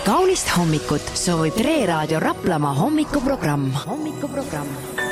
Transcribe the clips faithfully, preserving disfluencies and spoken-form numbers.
Kaunist hommikut soovib Tre Raadio Raplamaa hommikuprogramm. Hommikuprogramm.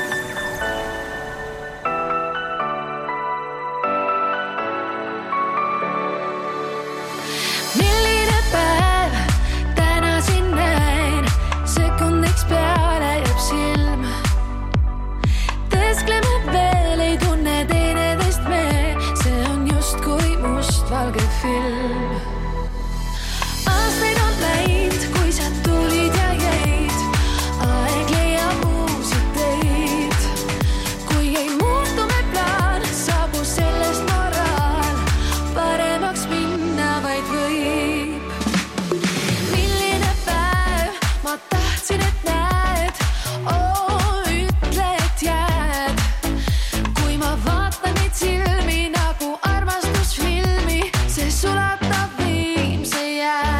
Milline päev täna siin näin, sekundiks peale jääb silm. Tõskleme veel, ei tunne teineteist me, see on just kui must valge film. Aastaid on läinud, kui sa tulid ja jäid, aeg leiab uusi teid. Kui ei muutu me plaan, saabu sellest moraal, paremaks minna vaid võib. Milline päev, ma tahtsin, et näed, oo, ütle, et jääd. Kui ma vaatan neid silmi nagu armastusfilmi, see sulatab viimse jää.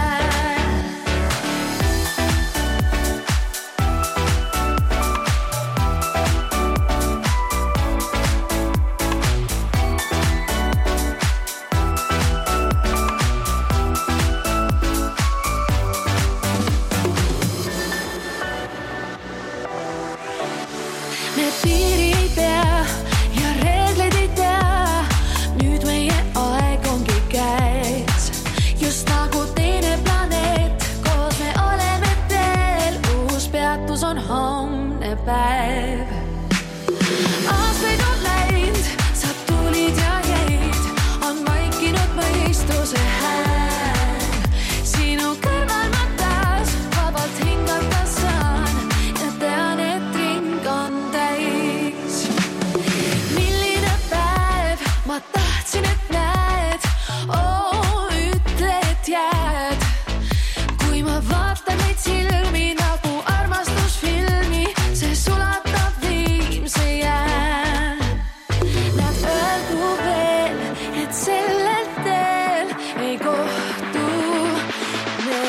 Me piiri ei pea ja reeglid ei tea, nüüd meie aeg ongi käes. Just nagu teine planeet, koos me oleme teel, uus peatus on homne päev. Aastaid on läinud, sa tulid ja jäid, on vaikinud mõistuse hääl. Sinu kõrval ma taas vabalt hingata saan ja tean, et ring on täis. Milline päev, ma tahtsin, et näed, oo, ütle, et jääd. Kui ma vaatan neid silmi nagu armastusfilmi, see sulatab viimse jää. Nad öeldu veel, et sellel teel ei kohtu me.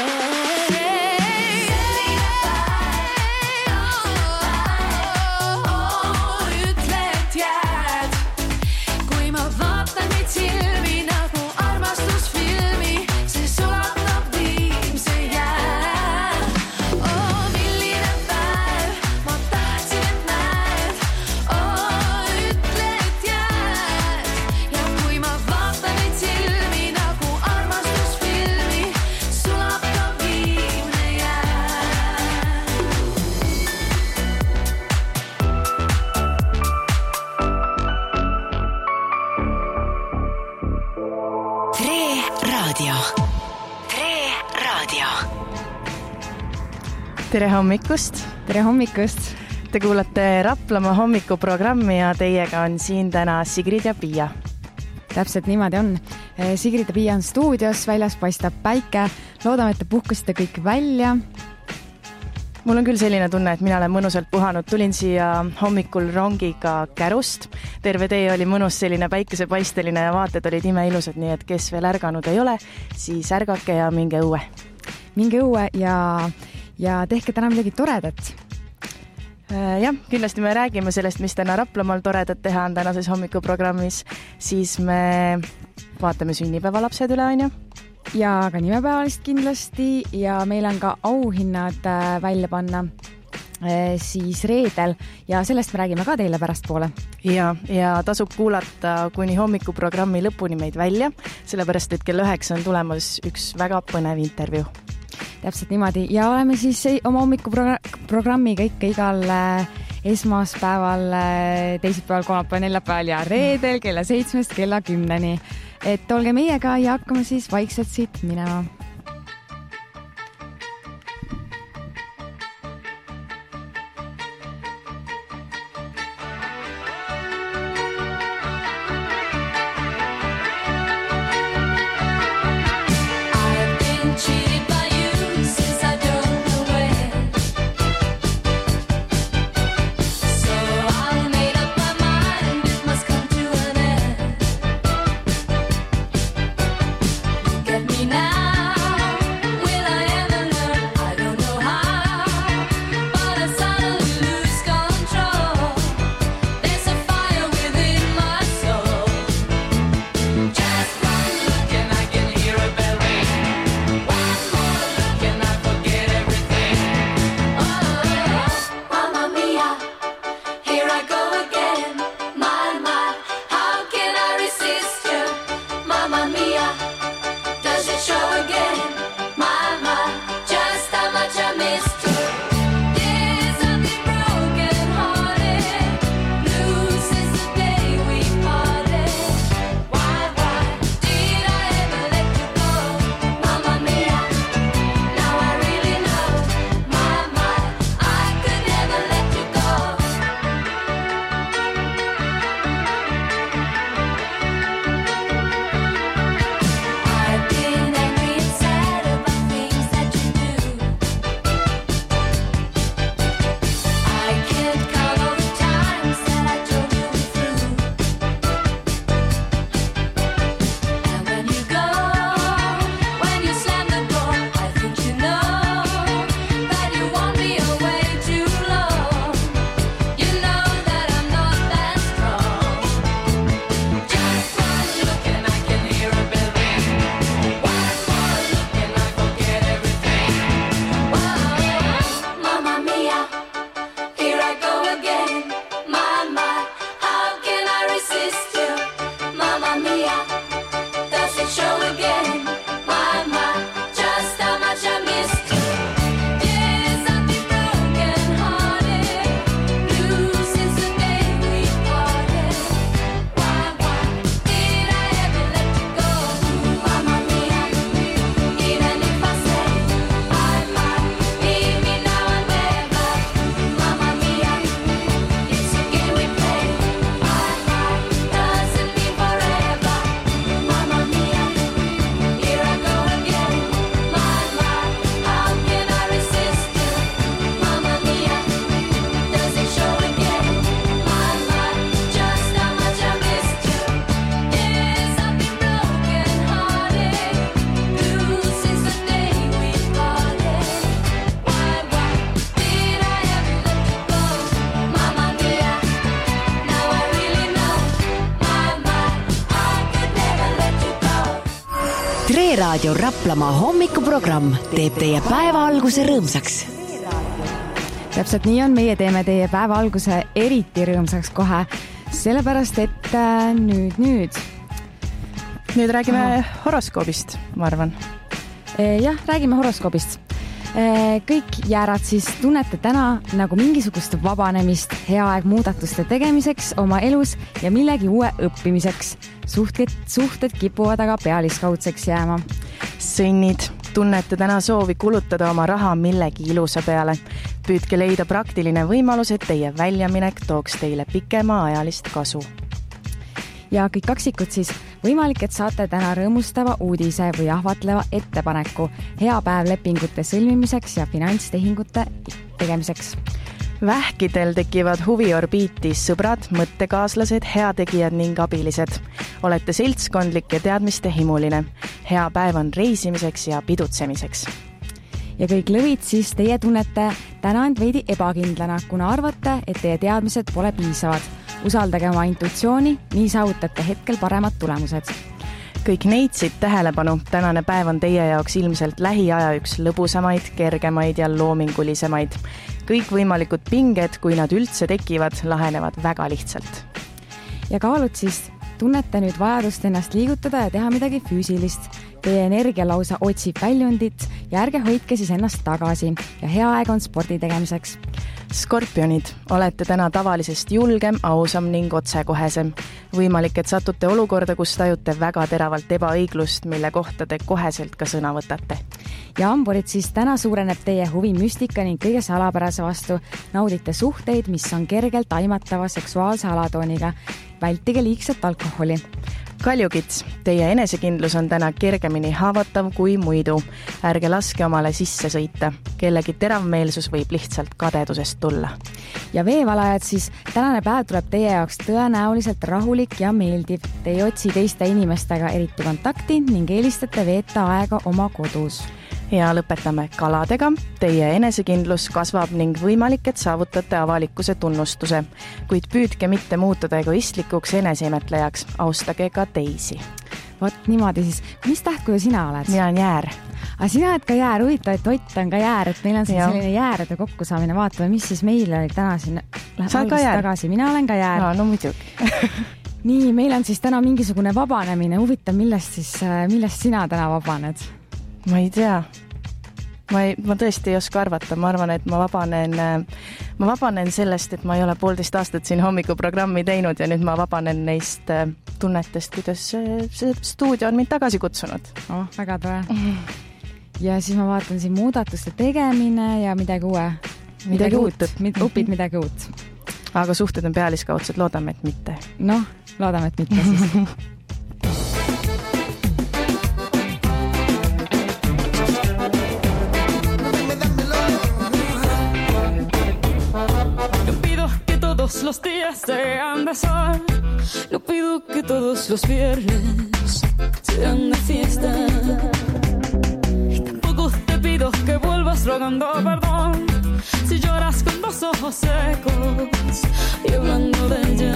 Ütle, et jääd. Kui ma vaatan neid silmi nagu armastusfilmi, see sulatab viimse jää. Oo, milline päev, ma tahtsin, et näed, oo, ütle, et jääd. Ja kui ma vaatan neid silmi nagu armastusfilmi, sulatab viimne jää. Tre Raadio. Tre Raadio. Tere hommikust! Tere hommikust! Te kuulate Raplamaa hommikuprogrammi ja teiega on siin täna Sigrid ja Pia. Täpselt niimoodi on. Sigrid ja Pia on stuudios, väljas paistab päike. Loodame, et te puhkusite kõik välja. Mul on küll selline tunne, et mina olen mõnusalt puhanud. Tulin siia hommikul rongiga Kärust. Terve tee oli mõnus selline päikesepaisteline ja vaated olid imeilusad, nii et kes veel ärganud ei ole, siis ärgake ja minge õue. Minge õue ja, ja tehke täna midagi toredat. Jah, kindlasti me räägime sellest, mis täna Raplamaal toredat teha on tänases hommikuprogrammis. Siis me vaatame sünnipäevalapsed üle, on ju? Ja ka nimepäevalist kindlasti ja meil on ka auhinnad välja panna siis reedel ja sellest me räägime ka teile pärast poole. Ja, ja tasub kuulata kuni hommikuprogrammi lõpuni meid välja, sellepärast et kell üheksa on tulemas üks väga põnev intervjuu. Täpselt niimoodi ja oleme siis oma hommikuprogrammiga ikka igal esmaspäeval, teisipäeval, kolmapäeval, neljapäeval ja reedel kella seitsmest kella kümneni. Et olge meiega ja hakkame siis vaikselt siit minema. Get me now. Raadio Raplamaa hommikuprogramm teeb teie päeva alguse rõõmsaks. Täpselt nii on, meie teeme teie päeva alguse eriti rõõmsaks kohe, sellepärast et äh, nüüd, nüüd. Nüüd räägime Aha. horoskoobist, ma arvan. E, jah, räägime horoskoobist. E, kõik jäärad siis tunnete täna nagu mingisugust vabanemist, hea aeg muudatuste tegemiseks oma elus ja millegi uue õppimiseks. Suhted, suhted kipuvad aga pealiskaudseks jääma. Sõnnid, tunnete täna soovi kulutada oma raha millegi ilusa peale. Püüdke leida praktiline võimalus, et teie väljaminek tooks teile pikema ajalist kasu. Ja kõik kaksikud siis, võimalik, et saate täna rõõmustava uudise või ahvatleva ettepaneku hea päev lepingute sõlmimiseks ja finantstehingute tegemiseks. Vähkidel tekivad huviorbiitis sõbrad, mõttekaaslased, heategijad ning abilised. Olete seltskondlik ja teadmiste himuline. Hea päev on reisimiseks ja pidutsemiseks. Ja kõik lõvid siis teie tunnete täna end veidi ebakindlana, kuna arvate, et teie teadmised pole piisavad. Usaldage oma intuitsiooni, nii saavutate hetkel paremad tulemused. Kõik neitsid tähelepanu, tänane päev on teie jaoks ilmselt lähiaja üks lõbusamaid, kergemaid ja loomingulisemaid. Kõik võimalikud pinged, kui nad üldse tekivad, lahenevad väga lihtsalt. Ja kaalud siis, tunnete nüüd vajadust ennast liigutada ja teha midagi füüsilist. Teie energia lausa otsib väljundit ja ärge hoidke siis ennast tagasi ja hea aeg on spordi tegemiseks. Skorpionid, olete täna tavalisest julgem, ausam ning otsekohesem. Võimalik, et satute olukorda, kus tajute väga teravalt ebaõiglust, mille kohta te koheselt ka sõna võtate. Ja amburid siis täna suureneb teie huvi müstika ning kõige salapärase vastu. Naudite suhteid, mis on kergelt aimatava seksuaalse alatooniga. Vältige liigset alkoholi. Kaljukits, teie enesekindlus on täna kergemini haavatav kui muidu. Ärge laske omale sisse sõita. Kellegi teravmeelsus võib lihtsalt kadedusest tulla. Ja veevalajad siis, tänane päev tuleb teie jaoks tõenäoliselt rahulik ja meeldiv. Te ei otsi teiste inimestega eriti kontakti ning eelistate veeta aega oma kodus. Ja lõpetame kaladega. Teie enesekindlus kasvab ning võimalik, et saavutate avalikkuse tunnustuse. Kuid püüdke mitte muutuda egoistlikuks eneseimetlejaks. Austage ka teisi. Vot niimoodi siis. Mis tähtkuju sina oled? Mina olen jäär. Aga sina oled ka jäär. Huvitav, et Ott on ka jäär. Et meil on siin selline jäärade kokkusaamine. Vaatame, mis siis meil oli täna siin. Sa ka jäär? Tagasi. Mina olen ka jäär. No, no muidugi. Nii, meil on siis täna mingisugune vabanemine. Huvitav, millest, siis, millest sina täna vabaned? Ma ei tea. Ma, ei, ma tõesti ei oska arvata. Ma arvan, et ma vabanen, ma vabanen sellest, et ma ei ole poolteist aastat siin hommikuprogrammi teinud ja nüüd ma vabanen neist tunnetest, kuidas see stuudio on mind tagasi kutsunud. Oh, väga tore. Ja siis ma vaatan siin muudatuste tegemine ja midagi uue. Midagi, midagi uut. uut. Õpid midagi uut. Aga suhted on pealiskaudsed. Loodame, et mitte. Noh, loodame, et mitte siis. Los días sean de sol. No pido que todos los viernes sean de fiesta. Y tampoco te pido que vuelvas rogando perdón si lloras con dos ojos secos y hablando de ella.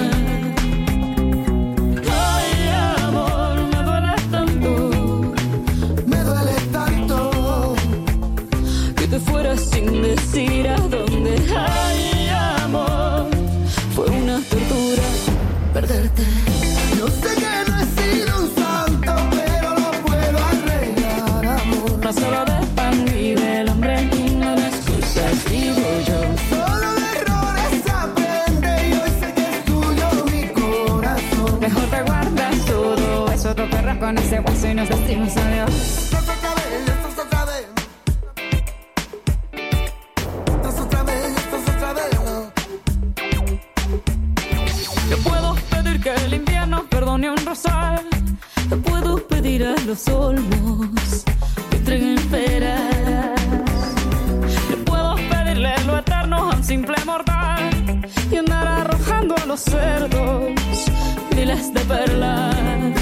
Ay, amor, me duele tanto. Me duele tanto que te fueras sin decir a dónde. Ay, amor, fue una tortura perderte. Yo sé que no he sido un santo, pero lo puedo arreglar, amor. No solo de pan vive el hombre y no de excusas digo yo. Solo de errores aprende y hoy sé que es tuyo mi corazón. Mejor te guardas todo eso, te perras con ese hueso y nos decimos adiós. Que el invierno perdone un rosal. Te puedo pedir a los olmos que entreguen peras. Le puedo pedirle lo eterno a un simple mortal y andar arrojando a los cerdos miles de perlas.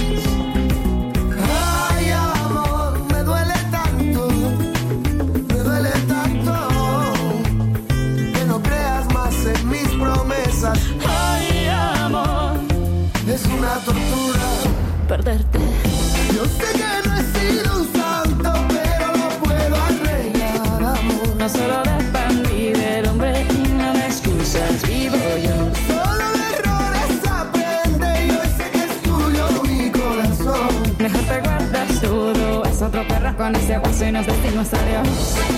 Ay, amor, me duele tanto, me duele tanto que no creas más en mis promesas. Ay, amor, es una tortura perderte. Yo sé que no he sido un No solo de pan vive el hombre y no de excusas vivo yo. Solo de errores aprende y hoy sé que es tuyo mi corazón. Mejor te guardas todo, es otro perro con ese hueso y nos decimos adiós.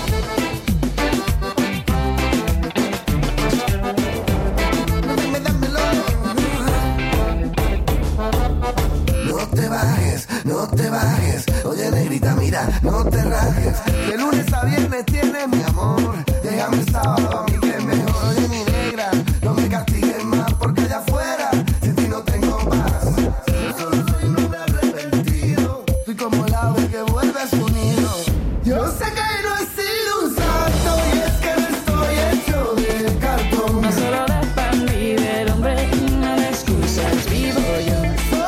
No te bajes, no te bajes. Oye, negrita, mira, no te rajes. De lunes a viernes tienes mi amor. Déjame el sábado a mí que es mejor. Oye, mi negra, no me castigues más porque allá afuera sin ti no tengo paz. Yo solo soy un hombre arrepentido. Soy como el ave que vuelve a su nido. Yo sé que no he sido un santo y es que no estoy hecho de cartón. No solo de pan vive el hombre y no de excusas vivo yo.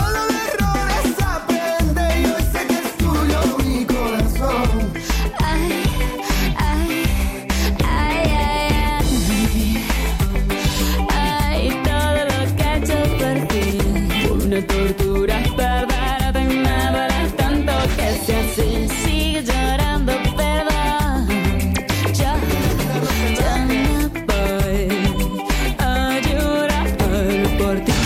Tortura perderte y me duele tanto que si así sigue llorando perdón. Ya, ya me voy a llorar por ti.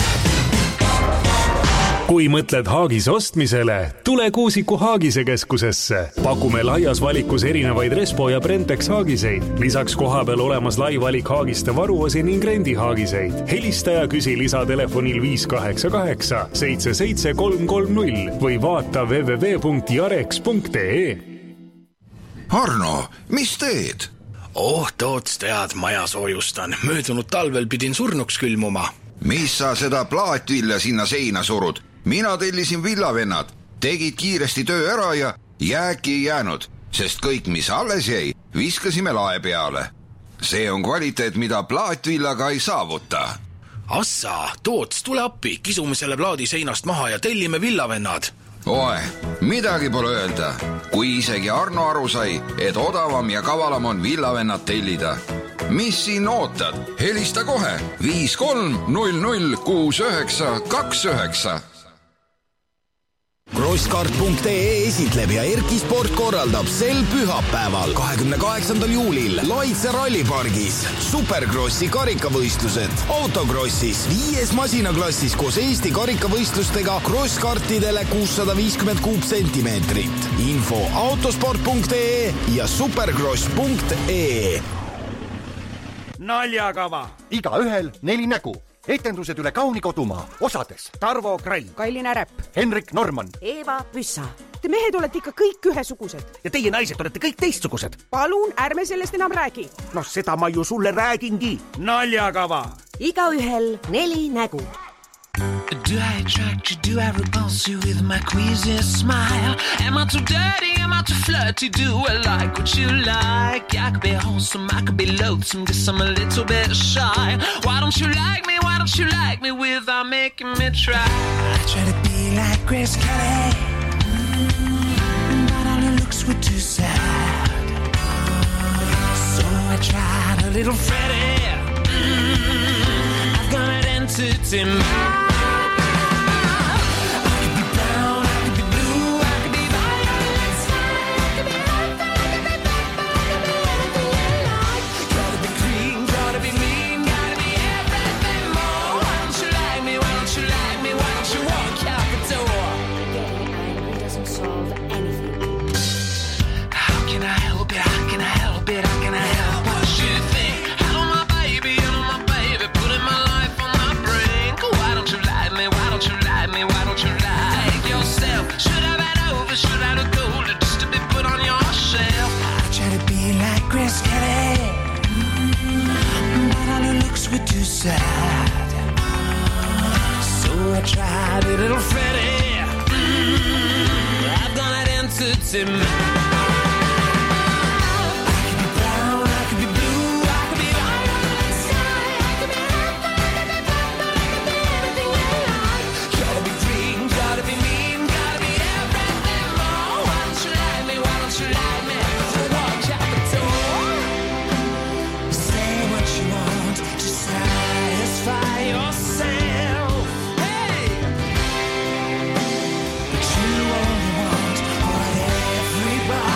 Kui mõtled haagise ostmisele, tule Kuusiku Haagise keskusesse. Pakume laias valikus erinevaid Respo ja Brentex haagiseid. Lisaks kohapeal olemas lai valik haagiste varuosi ning rendihaagiseid. Helista ja küsi lisatelefonil viis kaheksa kaheksa seitse seitse kolm kolm null või vaata w w w punkt jareks punkt e. Arno, mis teed? Oh, toots tead, maja soojustan. Möödunud talvel pidin surnuks külmuma. Mis sa seda plaatvilja sinna seina surud? Mina tellisin villavennad. Tegid kiiresti töö ära ja jääki ei jäänud, sest kõik, mis alles jäi, viskasime lae peale. See on kvaliteet, mida plaatvillaga ei saavuta. Assa, toots, tule appi. Kisume selle plaadi seinast maha ja tellime villavennad. Oe, midagi pole öelda. Kui isegi Arno aru sai, et odavam ja kavalam on villavennad tellida. Mis siin ootad? Helista kohe viis kolm null null kuus üheksa kaks üheksa. Crosskart punkt ee esitleb ja Erki Sport korraldab sel pühapäeval kahekümne kaheksandal juulil Laitse rallipargis Superkrossi karikavõistlused. Autokrossis viies masinaklassis koos Eesti karikavõistlustega crosskartidele kuussada viiskümmend kuupsentimeetrit. Info autosport punkt ee ja supercross punkt ee. Naljakava. Igaühel neli nägu. Etendused üle kauni kodumaa. Osades Tarvo Krall, Kailin Ärepp, Henrik Norman, Eeva Püssa. Te mehed olete ikka kõik ühesugused. Ja teie naised olete kõik teistsugused. Palun, ärme sellest enam räägi. No seda ma ju sulle räägingi. Naljakava. Igaühel neli nägu. Do I attract you? Do I repulse you with my queasy smile? Am I too dirty? Am I too flirty? Do I like what you like? I could be wholesome, I could be loathsome, guess I'm a little bit shy. Why don't you like me? Why don't you like me without making me try? I try to be like Grace Kelly, mm, but all her looks were too sad. So I tried a little Freddie, mm, I've got an entity mind. Too sad. So I tried a little Freddie, mm, I've got an entity mind. Everybody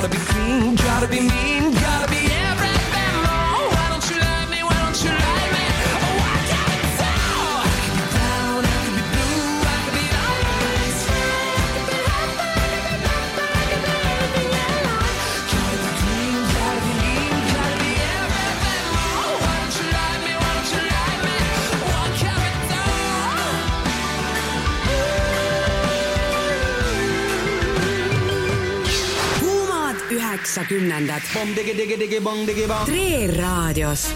Gotta be clean, gotta be mean, gotta be everything more. Why don't you like me, why don't you like me? Oh, I gotta tell. I could be down, I could be blue, I could be nice. I could be hot, I could be hot, I could be anything you like. Gotta be clean, gotta be mean, gotta be everything more. Why don't you like me, why don't you like me? Oh, I gotta tell. Kuumad üheksakümnendad. Tre raadios.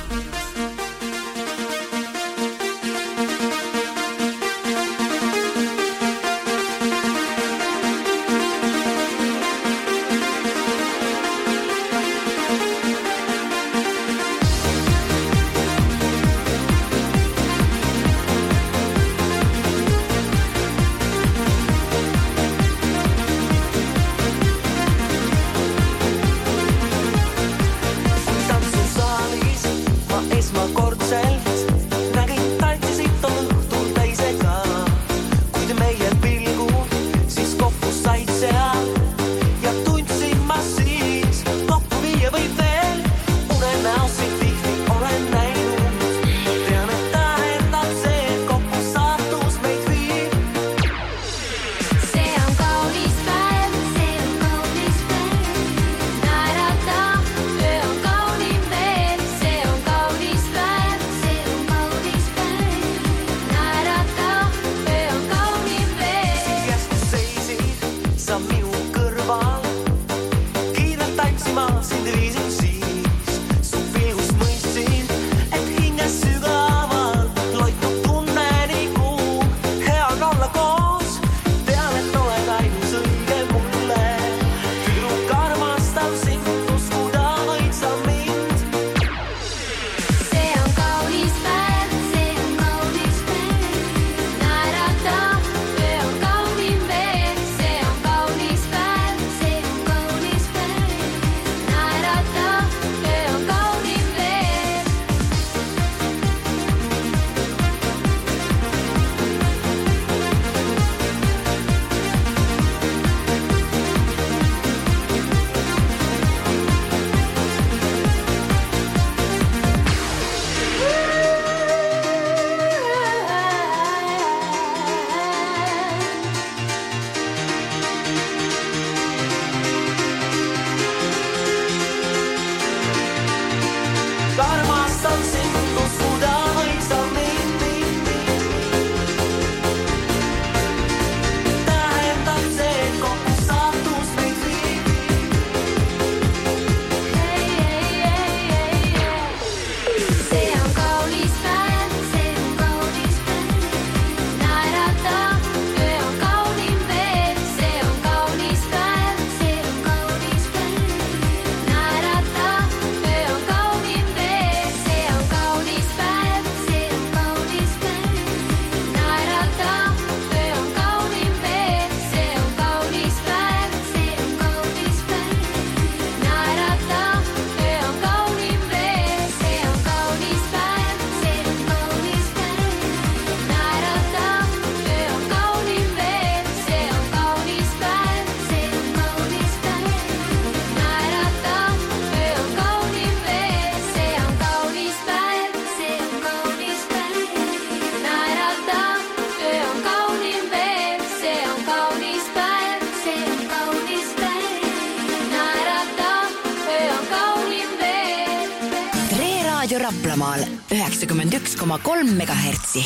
Raplamaal üheksakümmend üks koma kolm megahertsi.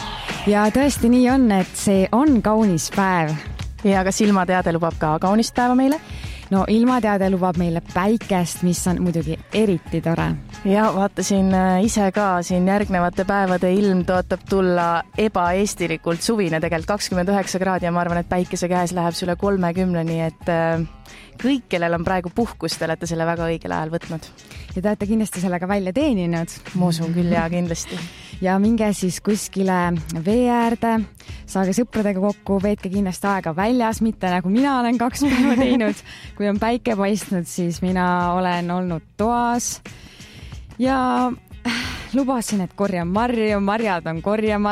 Ja tõesti nii on, et see on kaunis päev. Ja kas ilmateade lubab ka kaunist päeva meile? No ilmateade lubab meile päikest, mis on muidugi eriti tore. Ja vaatasin ise ka siin järgnevate päevade ilm tootab tulla ebaeestilikult suvine, tegelikult kakskümmend üheksa kraadi ja ma arvan, et päikese käes läheb üle kolmekümne, nii et kõik, kellel on praegu puhkust, te olete selle väga õigel ajal võtnud. Ja te olete kindlasti sellega välja teeninud. Ma usun küll ja kindlasti. Ja minge siis kuskile vee äärde, saage sõpradega kokku, veetke kindlasti aega väljas, mitte nagu mina olen kaks päeva teinud. Kui on päike paistnud, siis mina olen olnud toas ja lubasin, et korjan marju, marjad on korjamata.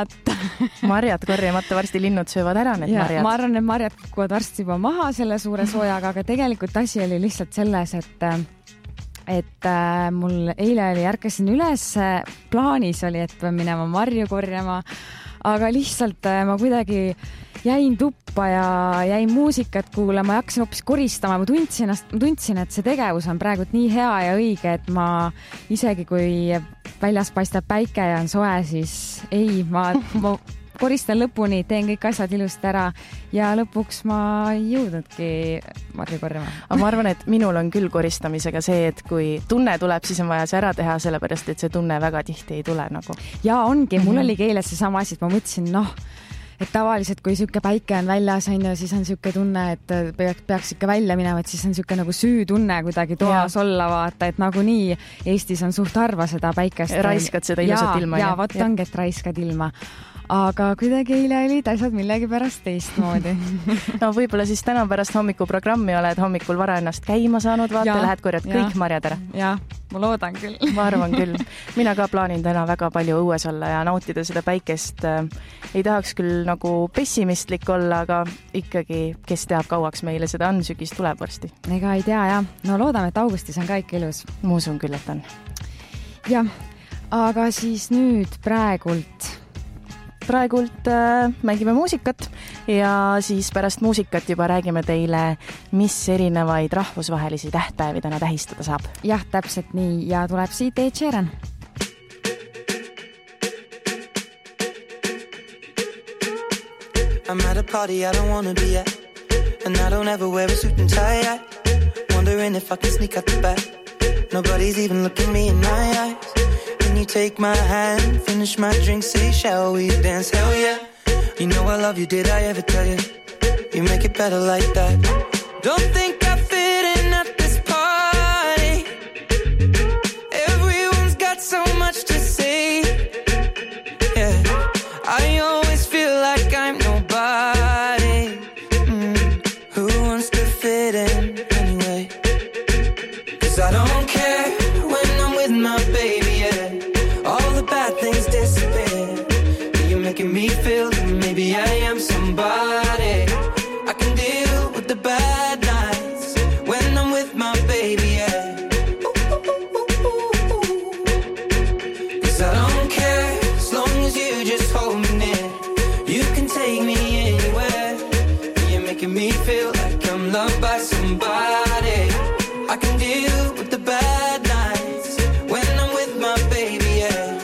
marjad korjamata, varsti linnud söövad ära need ja, marjad. Ma arvan, et marjad kukuvad varsti juba maha selle suure soojaga, aga tegelikult asi oli lihtsalt selles, et et äh, mul eile oli, ärkasin üles, plaanis oli, et pean minema marju korjama, aga lihtsalt äh, ma kuidagi jäin tuppa ja jäin muusikat kuulama ja hakkasin hoopis koristama. Ma tundsin, tundsin, et see tegevus on praegu nii hea ja õige, et ma isegi kui väljas paistab päike ja on soe, siis ei, ma, ma koristan lõpuni, teen kõik asjad ilusti ära ja lõpuks ma ei jõudnudki marju korjama. Aga ma arvan, et minul on küll koristamisega see, et kui tunne tuleb, siis on vaja see ära teha, sellepärast et see tunne väga tihti ei tule nagu. Ja ongi, mul mm-hmm. oli keeles see sama asi, et ma mõtlesin, noh, et tavaliselt, kui siuke päike on väljas, on ju, siis on siuke tunne, et peaks, peaks ikka välja minema, et siis on siuke nagu süütunne kuidagi toas ja. Olla, vaata, et nagu nii Eestis on suht harva seda päikest. Raiskad seda ilusat ja, ilma. Ja, vot ongi, et raiskad ilma. Aga kuidagi eile olid asjad millegi pärast teistmoodi. No võib-olla siis täna pärast hommikuprogrammi oled hommikul vara ennast käima saanud, vaata, lähed korjad ja. Kõik marjad ära. Ja, ma loodan küll. Ma arvan küll. Mina ka plaanin täna väga palju õues olla ja nautida seda päikest. Ei tahaks küll nagu pessimistlik olla, aga ikkagi, kes teab kauaks meile seda on, sügis tuleb varsti. Ega ei tea, jah. No loodame, et augustis on ka ikka ilus. Ma usun küll, et on. Jah, aga siis nüüd praegult... Praegult äh, mängime muusikat ja siis pärast muusikat juba räägime teile, mis erinevaid rahvusvahelisi tähtpäevi täna tähistada saab. Jah, täpselt nii ja tuleb siit Ed Sheeran. I'm at a party I don't wanna be at, and I don't ever wear a suit and tie at. Wondering if I can sneak out the back. Nobody's even looking me in my eyes. You take my hand, finish my drink, say shall we dance, hell yeah. You know I love you, did I ever tell you? You make it better like that. Don't think I fit in at this party. Everyone's got so much to say. Yeah, I always feel like I'm nobody. mm. Who wants to fit in anyway? Cause I don't care when I'm with my baby. Bad things disappear. You're making me feel that maybe I am somebody. I can deal with the bad nights when I'm with my baby, yeah. Cause I don't care as long as you just hold me near. You can take me anywhere. You're making me feel like I'm loved by somebody. I can deal with the bad nights when I'm with my baby, yeah.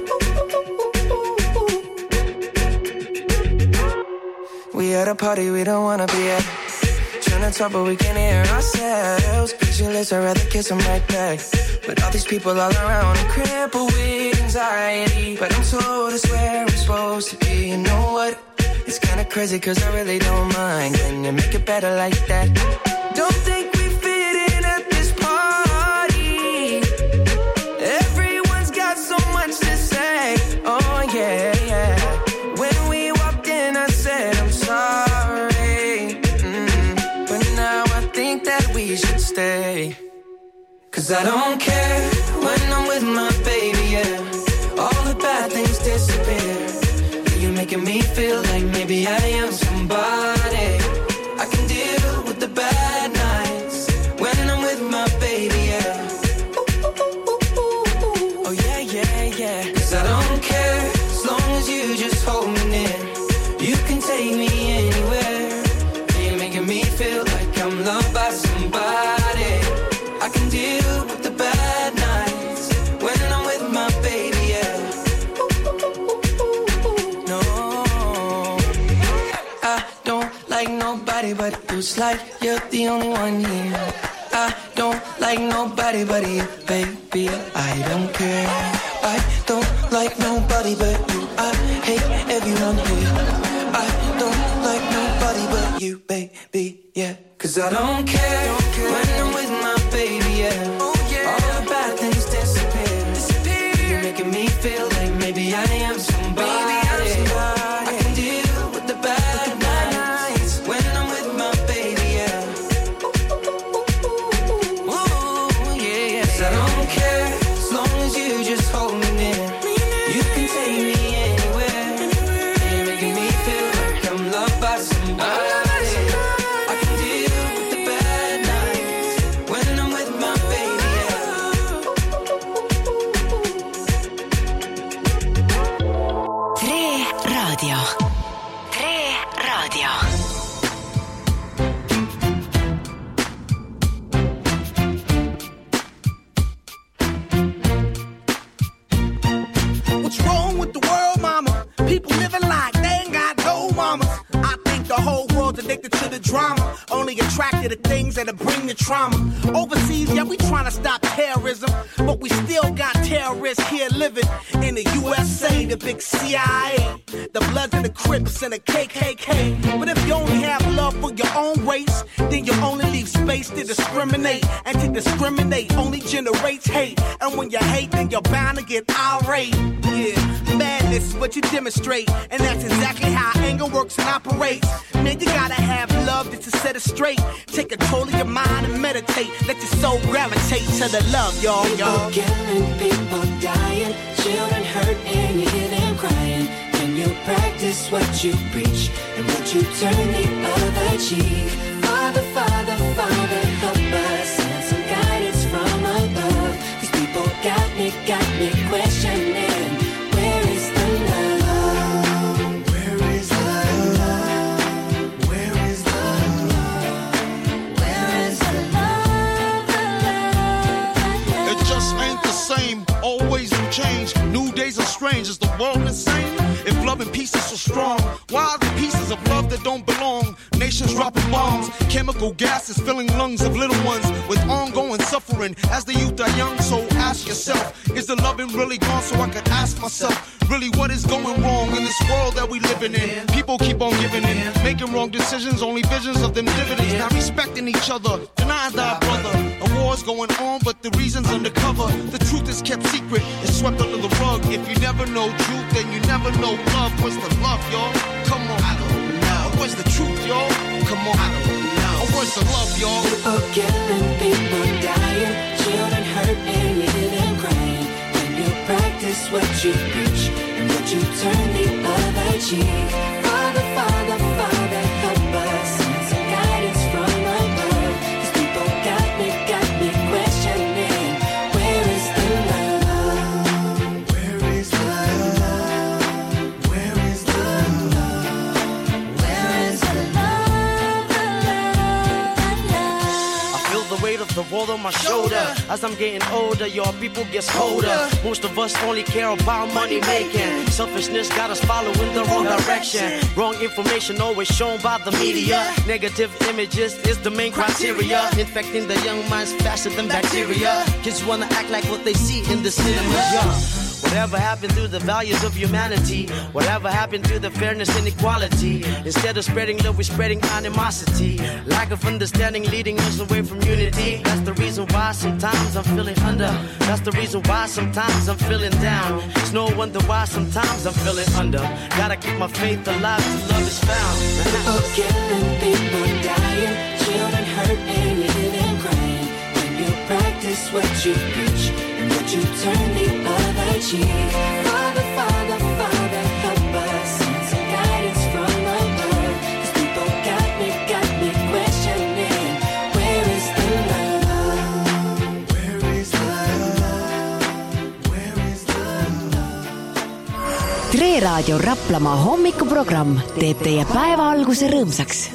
We at a party we don't wanna be at. Trying to talk but we can't hear ourselves. Pictureless, I'd rather kiss them right back. But all these people all around are crippled with anxiety. But I'm told it's where I'm supposed to be. You know what? It's kinda crazy cause I really don't mind. Can you make it better like that? Don't think we fit in at this party. Everyone's got so much to say. Oh yeah, yeah. When we walked in I said I'm sorry, mm, but now I think that we should stay. Cause I don't care when I'm with my baby, yeah. All the bad things disappear. You're making me feel like maybe I am somebody. I can deal with the bad nights when I'm with my baby, yeah. Oh yeah, yeah, yeah. Cause I don't care as long as you just hold me near. You can take me anywhere. You're making me feel like I'm loved by somebody. I can deal with the bad nights when I'm with my baby, yeah. No, I don't like nobody but you. It's like you're the only one here. I don't like nobody but you, baby. I don't care. I don't like nobody but you. I hate everyone here. I don't like nobody but you, baby, yeah. Cause I don't care, don't care. When I'm with my baby, yeah. Oh, yeah. All the bad things disappear. disappear. You're making me feel like maybe I am somebody. Baby, I'm somebody. I can deal with the bad, with the bad nights when I'm with my baby, yeah. Ooh, yeah, yeah. Cause I don't care as long as you just hold me near. You can take me anywhere. addicted to the drama, only attracted to things that'll bring the trauma. Overseas, yeah, we trying to stop terrorism, but we still got terrorists here living in the U S A, the big C I A, the Bloods and the Crips and the K K K. But if you only have love for your own race, then you only leave space to discriminate, and to discriminate only generates hate. And when you hate, then you're bound to get irate. Yeah, madness is what you demonstrate, and that's exactly how anger works and operates. Man, you gotta have love just to set it straight. Take control of your mind and meditate. Let your soul gravitate to the love, y'all, y'all. People killing, people dying, children hurt and you hear them crying. Can you practice what you preach, and would you turn the other cheek? Father, Father, Father, help us, send some guidance from above. These people got me, got me questioning, where is the love? Where is the love? Where is the love? Where is the love? The love, the love? It just ain't the same, always new change. New days are strange, is the world insane? If love and peace is so strong, why are the pieces of love that don't belong? Nations dropping bombs, chemical gases filling lungs of little ones with ongoing suffering as the youth are young. So ask yourself, is the loving really gone? So I could ask myself, really what is going wrong in this world that we living in? People keep on giving in, making wrong decisions, only visions of them dividends. Not respecting each other, denying thy brother. A war's going on, but the reason's undercover. The truth is kept secret, it's swept under the rug. If you never know truth, then you never know love. What's the love, y'all? Come on, I don't know. What's the truth, y'all? Come on, I don't know. What's the love, y'all? People killing, people dying, children hurt and you hear them crying. Can you practice what you preach, and would you turn the other cheek? Father, Father, Father, help us, send some guidance from above. These people got me, got me questioning, where is the love? Where is the love? Where is the love? Where is the love? The love, the love. I feel the weight of the world on my shoulder. As I'm getting older, your people gets colder. Most of us only care about money making. Selfishness got us following the wrong direction. Wrong information always shown by the media. Negative images is the main criteria, infecting the young minds faster than bacteria. Kids wanna act like what they see in the cinema. Yeah. Whatever happened to the values of humanity? Whatever happened to the fairness and equality? Instead of spreading love, we're spreading animosity. Lack of understanding leading us away from unity. That's the reason why sometimes I'm feeling under. That's the reason why sometimes I'm feeling down. It's no wonder why sometimes I'm feeling under. Gotta keep my faith alive till love is found. People killing, people dying, children hurt and you hear them crying. When you practice what you preach, and would you turn the other cheek? Father, Father, Father, help us, send some guidance from above. These people got me, got me questioning, where is the love? Where is the love? Where is the love? Tre Raadio Raplamaa hommikuprogramm teeb teie päeva alguse rõõmsaks.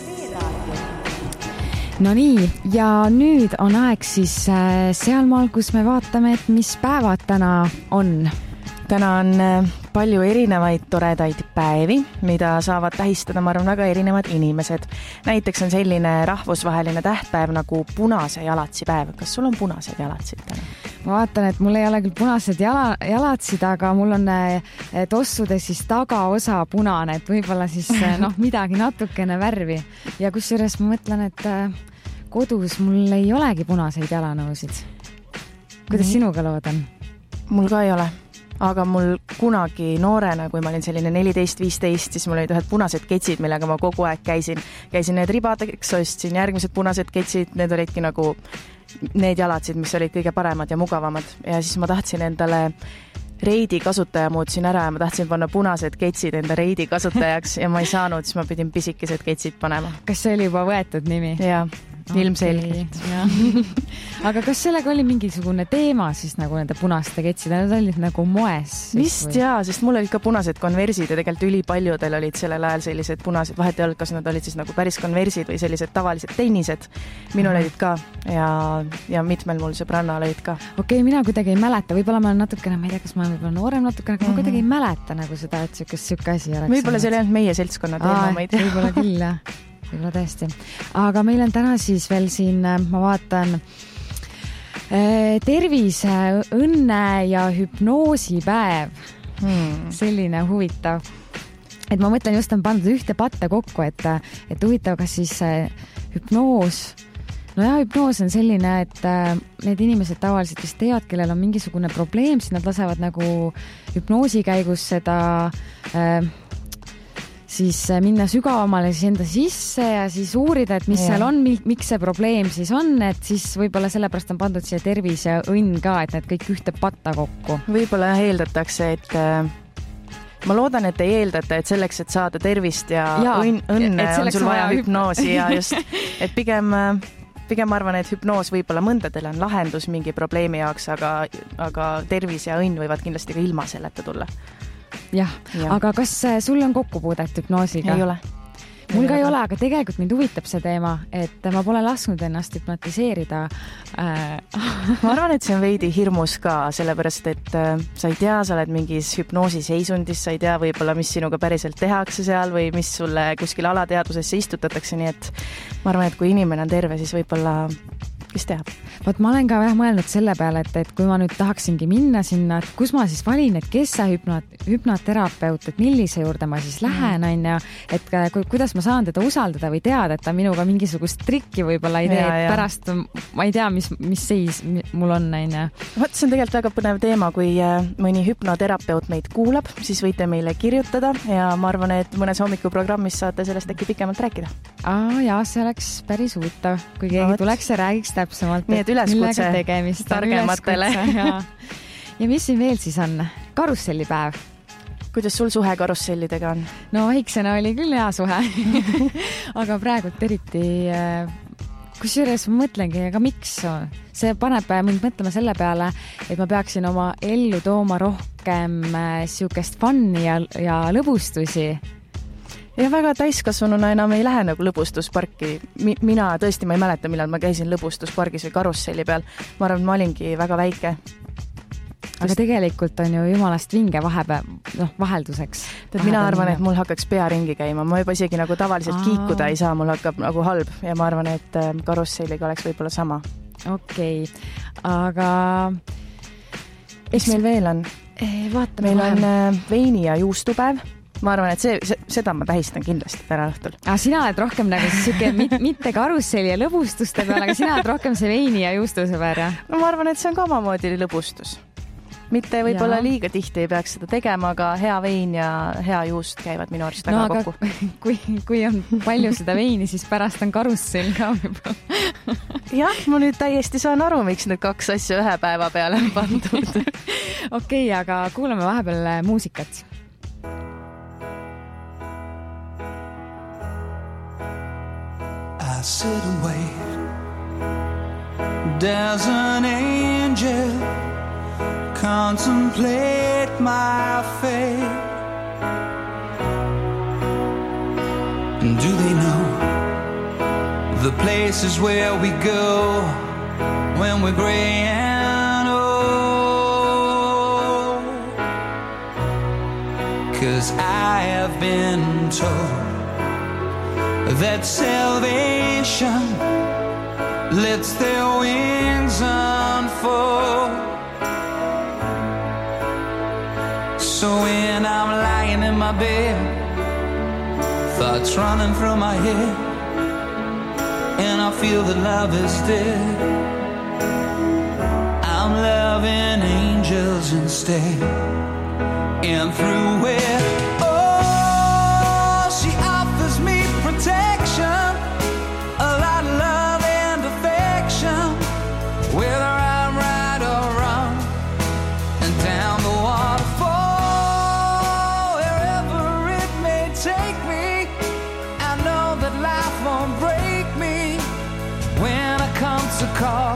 No nii, ja nüüd on aeg siis sealmaal, kus me vaatame, et mis päevad täna on. Täna on palju erinevaid toredaid päevi, mida saavad tähistada, ma arvan, väga erinevad inimesed. Näiteks on selline rahvusvaheline tähtpäev nagu punase jalatsi päev. Kas sul on punased jalatsid täna? Ma vaatan, et mul ei ole küll punased jala, jalatsid, aga mul on tossude siis tagaosa punane, et võib-olla siis noh, midagi natukene värvi. Ja kusjuures ma mõtlen, et kodus mul ei olegi punaseid jalanõusid. Kuidas mm. sinuga lood on? Mul ka ei ole. Aga mul kunagi noorena, kui ma olin selline neliteist viisteist, siis mul olid ühed punased ketsid, millega ma kogu aeg käisin. Käisin need ribadeks, ostsin järgmised punased ketsid, need olidki nagu need jalatsid, mis olid kõige paremad ja mugavamad. Ja siis ma tahtsin endale reidi kasutaja muutsin ära ja ma tahtsin panna punased ketsid enda reidi kasutajaks ja ma ei saanud, siis ma pidin pisikesed ketsid panema. Kas see oli juba võetud nimi? Jaa. Ilmselgelt. Okay, aga kas sellega oli mingisugune teema siis nagu nende punaste ketsid, need olid nagu moes? Vist jaa, sest mul olid ka punased konversid ja tegelikult ülipaljudel olid sellel ajal sellised punased, vahet ei olnud, kas nad olid siis nagu päris konversid või sellised tavalised tennised. Minul olid ka ja, ja mitmel mul sõbrannal olid ka. Okei, okay, mina kuidagi ei mäleta, võib-olla ma olen natukene, ma ei tea, kas ma olen võib-olla noorem natukene, aga mm -hmm. ma kuidagi ei mäleta nagu seda, et sükest sükke asi oleks. Võib-olla see oli ainult meie seltskonna teema, ma ei tea. Võib-olla küll, jah. võib-olla tõesti. Aga meil on täna siis veel siin, ma vaatan, tervise, õnne ja hüpnoosipäev. Hmm. Selline huvitav. Et ma mõtlen, just on pandud ühte patte kokku, et, et huvitav, kas siis hüpnoos, no jah, hüpnoos on selline, et need inimesed tavaliselt vist teavad, kellel on mingisugune probleem, siis nad lasevad nagu hüpnoosi käigus seda äh, siis minna sügavamale siis enda sisse ja siis uurida, et mis ja. seal on, miks see probleem siis on, et siis võib-olla sellepärast on pandud siia tervis ja õnn ka, et need kõik ühte patta kokku. Võib-olla eeldatakse, et äh, ma loodan, et ei eeldata, et selleks, et saada tervist ja, ja õnne, õnne on sul vaja hüpnoosi ja just, et pigem, pigem arvan, et hüpnoos võib-olla mõndadel on lahendus mingi probleemi jaoks, aga, aga tervis ja õnn võivad kindlasti ka ilma selleta tulla. Jah, ja. Aga kas sul on kokkupuudet hüpnoosiga? Ei ole. Mul ka ei ole, aga tegelikult mind huvitab see teema, et ma pole lasknud ennast hüpnotiseerida. Ma arvan, et see on veidi hirmus ka, sellepärast, et sa ei tea, sa oled mingis hüpnoosi seisundis, sa ei tea võib-olla, mis sinuga päriselt tehakse seal või mis sulle kuskil alateadvusesse istutatakse, nii et ma arvan, et kui inimene on terve, siis võib-olla kes teab. Vaat ma olen ka vähe mõelnud selle peale, et, et kui ma nüüd tahaksingi minna sinna, et kus ma siis valin, et kes see hüpnot, hüpnoterapeut, et millise juurde ma siis lähen, on ja, et ku, kuidas ma saan teda usaldada või teada, et ta minuga mingisugust trikki võib-olla ei tee, et pärast ma ei tea, mis, mis seis mul on, on ja. Vaat see on tegelikult väga põnev teema, kui mõni hüpnoterapeut meid kuulab, siis võite meile kirjutada ja ma arvan, et mõnes hommikuprogrammis saate sellest äkki pikemalt rääkida. Aa, jaa, see oleks päris huvitav, kui keegi no, tuleks ja räägiks täpsemalt, nii et üleskutse tegemist, targematele. Ja. ja mis siin veel siis on? Karussellipäev. Kuidas sul suhe karussellidega on? No väiksena oli küll hea suhe, aga praegult eriti, kusjuures ma mõtlengi, aga miks? See paneb mind mõtlema selle peale, et ma peaksin oma ellu tooma rohkem siukest fun'i ja, ja lõbustusi. Ja väga täiskasvanuna enam ei lähe nagu lõbustusparki. Mi- mina tõesti, ma ei mäleta, millal ma käisin lõbustuspargis või karusselli peal. Ma arvan, ma olingi väga väike. Aga tegelikult on ju jumalast vinge vahepäev, noh, vahelduseks. Tead, mina arvan, et mul hakkaks pea ringi käima. Ma juba isegi nagu tavaliselt Aa. kiikuda ei saa, mul hakkab nagu halb ja ma arvan, et karusselliga oleks võib-olla sama. Okei, okay. Aga mis meil veel on? Vaatame meil vahem. on veini ja juustupäev. Ma arvan, et see, see, seda ma tähistan kindlasti täna õhtul. Ah, sina oled rohkem nagu siuke mit, mitte karusselli ja lõbustuste peal, aga sina oled rohkem see veini ja juustusõber, jah? No ma arvan, et see on ka omamoodi lõbustus. Mitte võib-olla liiga tihti ei peaks seda tegema, aga hea vein ja hea juust käivad minu arust väga no, kokku. Kui, kui on palju seda veini, siis pärast on karussell ka võib-olla. Jah, ma nüüd täiesti saan aru, miks need kaks asja ühe päeva peale on pandud. Okei, okay, aga kuulame vahepeal muusikat. I sit and wait. There's an angel contemplate my fate. And do they know the places where we go when we're gray and old? 'Cause I have been told that salvation lets their wings unfold. So when I'm lying in my bed, thoughts running through my head, and I feel that love is dead, I'm loving angels instead. And through it protection, a lot of love and affection, whether I'm right or wrong, and down the waterfall, wherever it may take me, I know that life won't break me. When I come to call,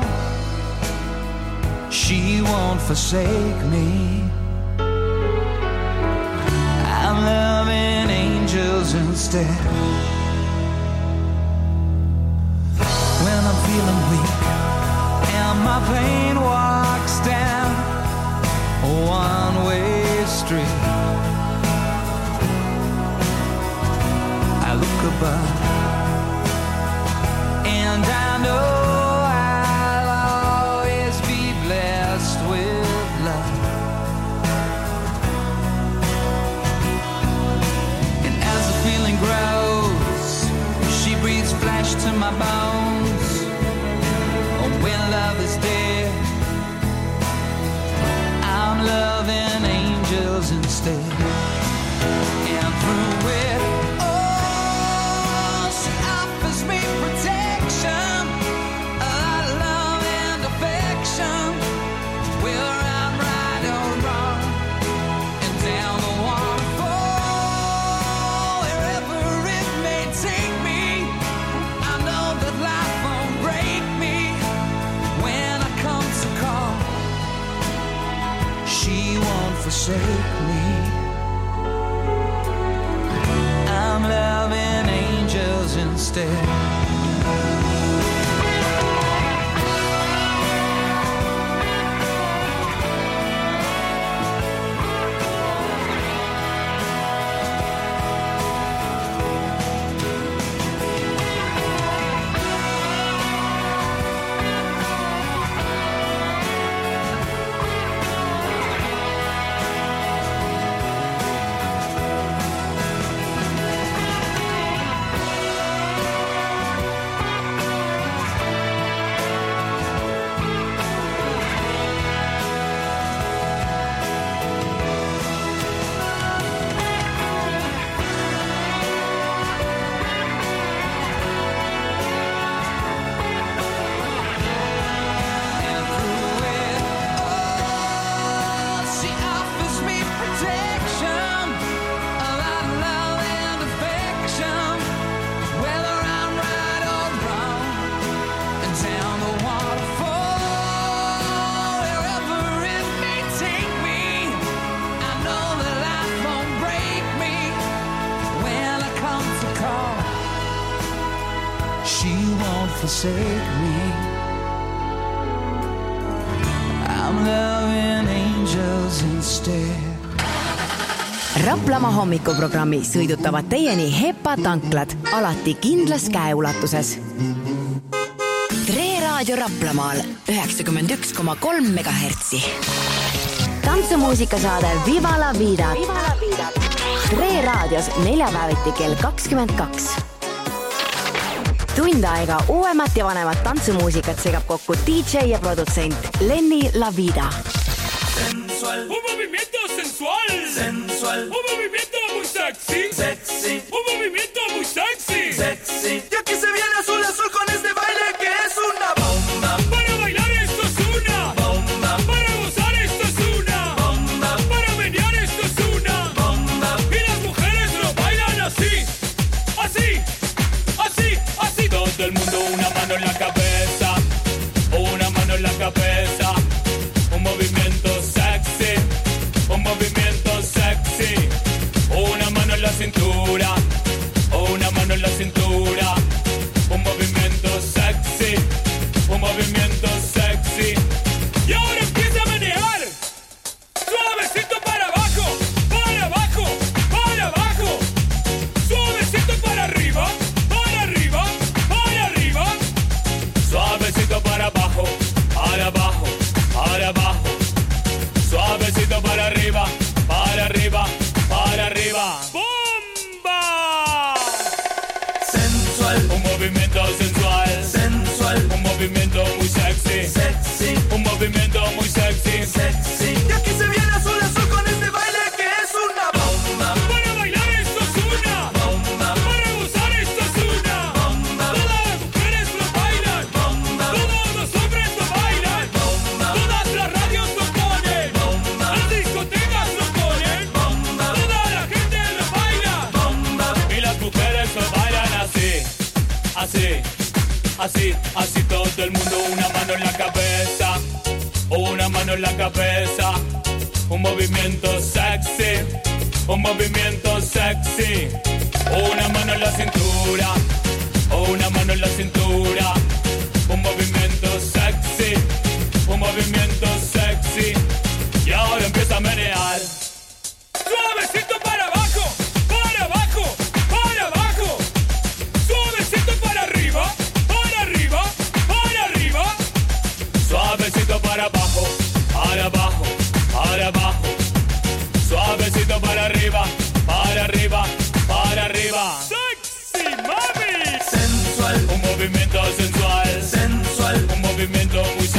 she won't forsake me. I'm loving angels instead. When I'm feeling weak and my pain walks down a one-way street, I look above love is dead. I'm loving angels instead. And through it all, she offers me protection, a love and affection. Whether I'm right or wrong, and down the waterfall, wherever it may take me, I know that life won't break me when I come to call. She won't forsake me. I'm loving angels instead. Forsake me. I'm loving angels instead. Raplamaa hommikuprogrammi sõidutavad teieni Hepa tanklad, alati kindlas käeulatuses. Tre Raadio Raplamaal üheksakümmend üks koma kolm megahertsi. Tantsumuusikasaade Viva la Vida. Tre Raadios neljapäeviti kell kakskümmend kaks. Tund aega uuemat ja vanemat tantsumuusikat segab kokku D J ja produtsent Lenny La Vida. Sensual. Un movimiento sensual. Sensual. Un movimiento muy sexy. Sexy. Un movimiento muy sexy. Sexy. Y aquí se viene azul azul con este baile que es una bomba. Para bailar esto es una bomba. Para gozar esto es una bomba. Para menear esto es una bomba. Y las mujeres lo bailan así. Así. Así. Todo el mundo una mano en la cabeza, una mano en la cabeza, un movimiento sexy, un movimiento sexy, una mano en la cintura, una mano en la cintura, un movimiento sexy, un movimiento sexy. Y ahora empieza a manejar, suavecito para abajo, para abajo, para abajo, suavecito para arriba. Suavecito para abajo, para abajo, para abajo. Suavecito para arriba, para arriba, para arriba. ¡Bomba! Sensual. Un movimiento sensual. Sensual. Un movimiento muy sexy. Sexy. Un movimiento muy sexy. Sexy. Y aquí se viene azul azul con este baile que es una bomba. Para bailar esto es una bomba. Para gozar esto es una bomba. Todas las mujeres lo bailan. Bomba. Todos los hombres lo bailan. Bomba. Todas las radios lo ponen. Bomba. Las discotecas lo ponen. Bomba. Toda la gente lo baila. Bomba. Y las mujeres lo bailan así. Así. Así. Así todo el mundo una mano en la cabeza. Una mano en la cabeza. Un movimiento sexy. Un movimiento sexy. Una mano en la cintura. Una mano en la cintura. Un movimiento sexy. Un movimiento sexy. Y ahora empieza a menear. Suavecito para abajo. Para abajo. Para abajo. Suavecito para arriba. Para arriba. Para arriba. Suavecito para abajo. Para abajo. Para abajo. Suavecito para arriba. Para arriba. Para arriba. Sexy mami. Sensual. Un movimiento sensual. Sensual. Un movimiento muy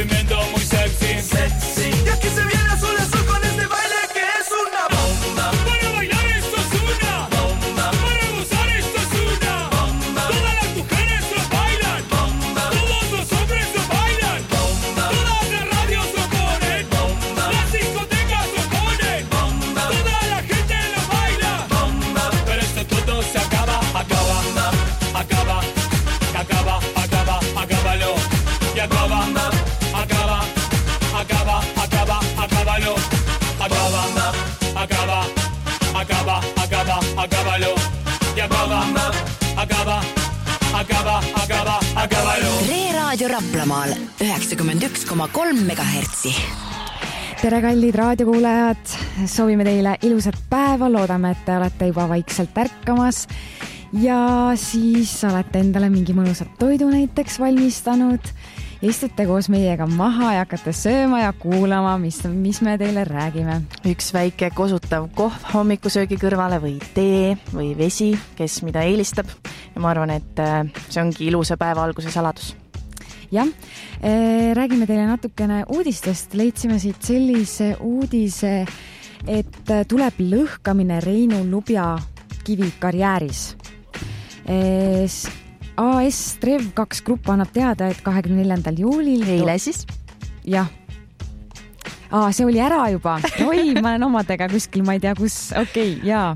movimiento muy sexy. Sexy. Y aquí se viene azul azul con este baile que es una bomba. Para bailar esto es una bomba. Para gozar esto es una bomba. Todas las mujeres lo bailan bomba. Todos los hombres lo bailan bomba. Todas las radios lo ponen bomba. Las discotecas lo ponen bomba. Toda la gente lo baila bomba. Pero esto todo se acaba, acaba, acaba, acaba, acaba, acábalo. Y acaba, acaba, acaba, acaba, acábalo. Acaba, acaba, acaba, acaba, acábalo. Y acaba, acaba, acaba, acaba, acábalo. Reeraadio Raplamaal üheksakümmend üks koma kolm megahertsi. Tere kallid raadiokuulajad, soovime teile ilusat päeva, loodame, et te olete juba vaikselt ärkamas ja siis olete endale mingi mõnusat toidu näiteks valmistanud ja istute koos meiega maha ja hakkate sööma ja kuulama, mis, mis me teile räägime. Üks väike kosutav kohv hommikusöögi kõrvale või tee või vesi, kes mida eelistab. Ja ma arvan, et see ongi ilusa päeva alguse saladus. Jah, räägime teile natukene uudistest. Leidsime siit sellise uudise, et tuleb lõhkamine Reinu Lubja kivi karjääris. A S Trev kaks grupp annab teada, et kahekümne neljandal juulil eile siis? Jah. Aa, see oli ära juba. Oi, ma olen omadega kuskil, ma ei tea kus. Okei, okay, jaa.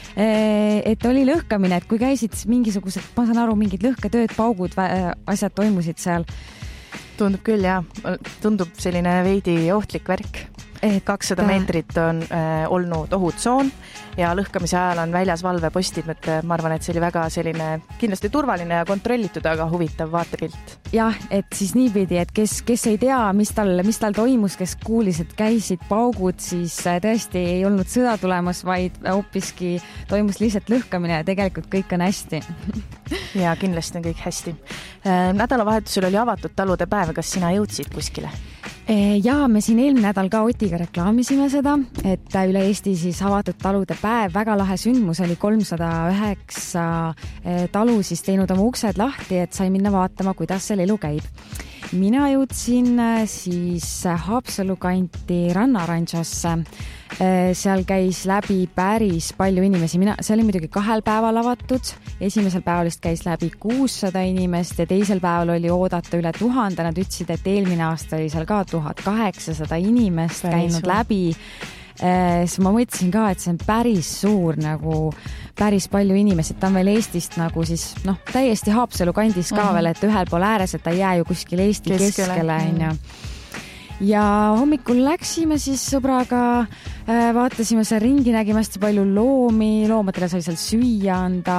Et oli lõhkamine, et kui käisid mingisugused, ma saan aru, mingid lõhketööd, paugud, asjad toimusid seal. Tundub küll, jah. Tundub selline veidi ohtlik värk. kakssada meetrit on äh, olnud ohutsoon ja lõhkamise ajal on väljas valvepostid, et ma arvan, et see oli väga selline kindlasti turvaline ja kontrollitud, aga huvitav vaatepilt. Jah, et siis niipidi, et kes, kes ei tea, mis tal, mis tal toimus, kes kuulis, et käisid paugud, siis tõesti ei olnud sõda tulemas, vaid hoopiski toimus lihtsalt lõhkamine ja tegelikult kõik on hästi. Ja kindlasti on kõik hästi. Nädalavahetusel oli avatud talude päev, kas sina jõudsid kuskile? Ja me siin eelmine nädal ka Otiga reklaamisime seda, et üle Eesti siis avatud talude päev, väga lahe sündmus, oli kolmsada üheksa talu siis teinud oma uksed lahti, et sai minna vaatama, kuidas seal elu käib. Mina jõudsin siis Haapsalu kanti Rannaranžosse. Seal käis läbi päris palju inimesi. Mina, see oli muidugi kahel päeval avatud. Esimesel päeval käis läbi kuussada inimest ja teisel päeval oli oodata üle tuhande. Nad ütlesid, et eelmine aasta oli seal ka tuhat kaheksasada inimest päris käinud suur. Läbi. Siis ma mõtlesin ka, et see on päris suur, nagu päris palju inimesed. Ta on veel Eestist nagu siis, noh, täiesti Haapsalu kandis ka mm-hmm. veel, et ühel pool ääres, et ta ei jää ju kuskil Eesti keskele. keskele mm. Ja hommikul läksime siis sõbraga, vaatasime seal ringi, nägime hästi palju loomi, loomadele sai seal süüa anda,